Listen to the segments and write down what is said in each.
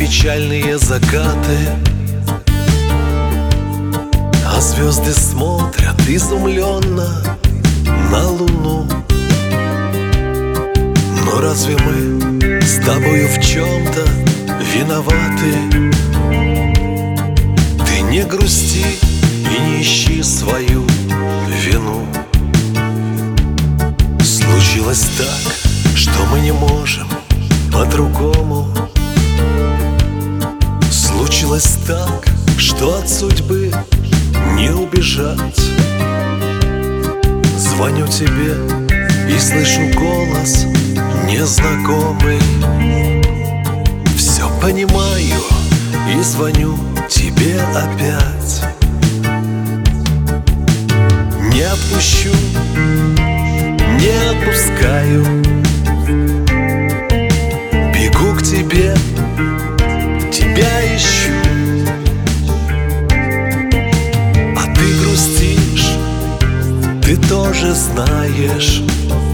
печальные закаты, а звезды смотрят изумленно на луну. Но разве мы с тобою в чем-то виноваты? Ты не грусти и не ищи свою вину. Случилось так, что мы не можем по-другому. Случилось так, что от судьбы не убежать. Звоню тебе и слышу голос незнакомый. Все понимаю и звоню тебе опять. Не отпущу, не отпускаю. Бегу к тебе, тебя ищу. А ты грустишь, ты тоже знаешь.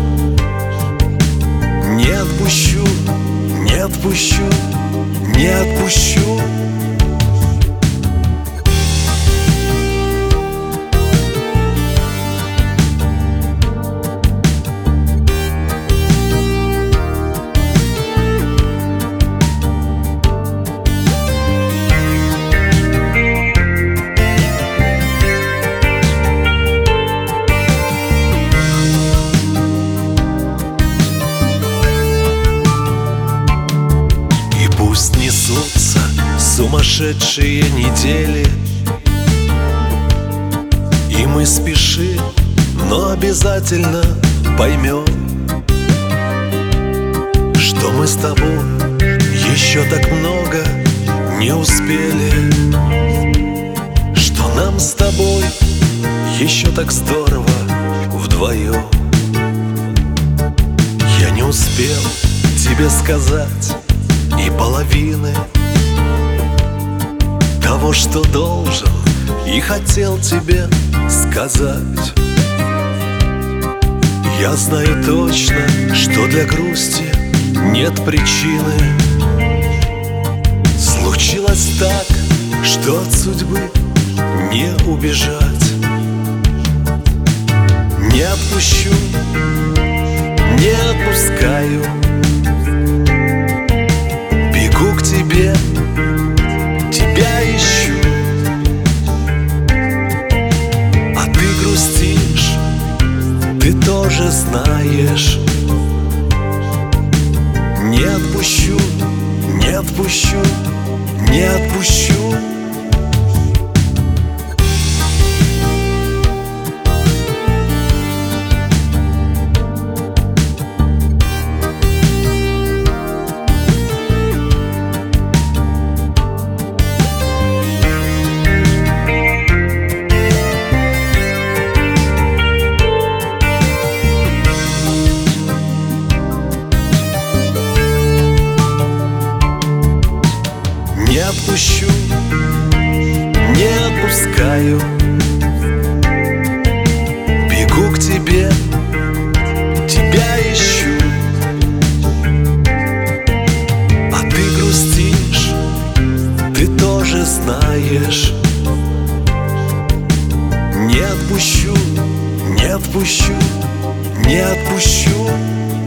Не отпущу, не отпущу, не отпущу. Пусть несутся сумасшедшие недели, и мы спешим, но обязательно поймем, что мы с тобой еще так много не успели, что нам с тобой еще так здорово вдвоем. Я не успел тебе сказать и половины того, что должен и хотел тебе сказать. Я знаю точно, что для грусти нет причины. Случилось так, что от судьбы не убежать. Не отпущу, не отпускаю. Бегу к тебе, тебя ищу. А ты грустишь, ты тоже знаешь. Не отпущу, не отпущу, не отпущу. Не отпущу, не отпускаю. Бегу к тебе, тебя ищу. А ты грустишь, ты тоже знаешь. Не отпущу, не отпущу, не отпущу.